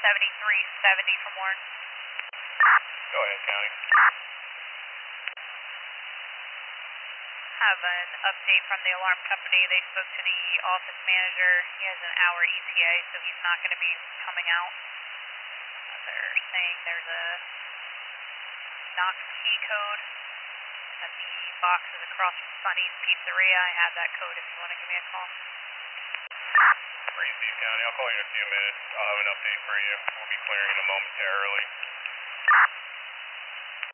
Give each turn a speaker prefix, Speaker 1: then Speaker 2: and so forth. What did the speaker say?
Speaker 1: 7370 from Warren.
Speaker 2: Go ahead, County.
Speaker 1: Have an update from the alarm company. They spoke to the office manager. He has an hour ETA, so he's not going to be coming out. They're saying there's a knock key code at the boxes across from Sunny's Pizzeria. I have that code if you want to give me a call.
Speaker 2: Receive, County. I'll call you in a few minutes. I'll have an update for you. We'll be clearing in momentarily.